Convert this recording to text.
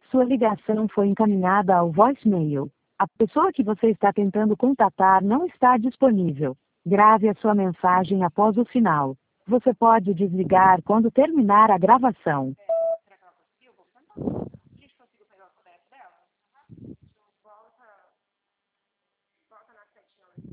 Sua ligação foi encaminhada ao voicemail. A pessoa que você está tentando contatar não está disponível. Grave a sua mensagem após o sinal. Você pode desligar quando terminar a gravação.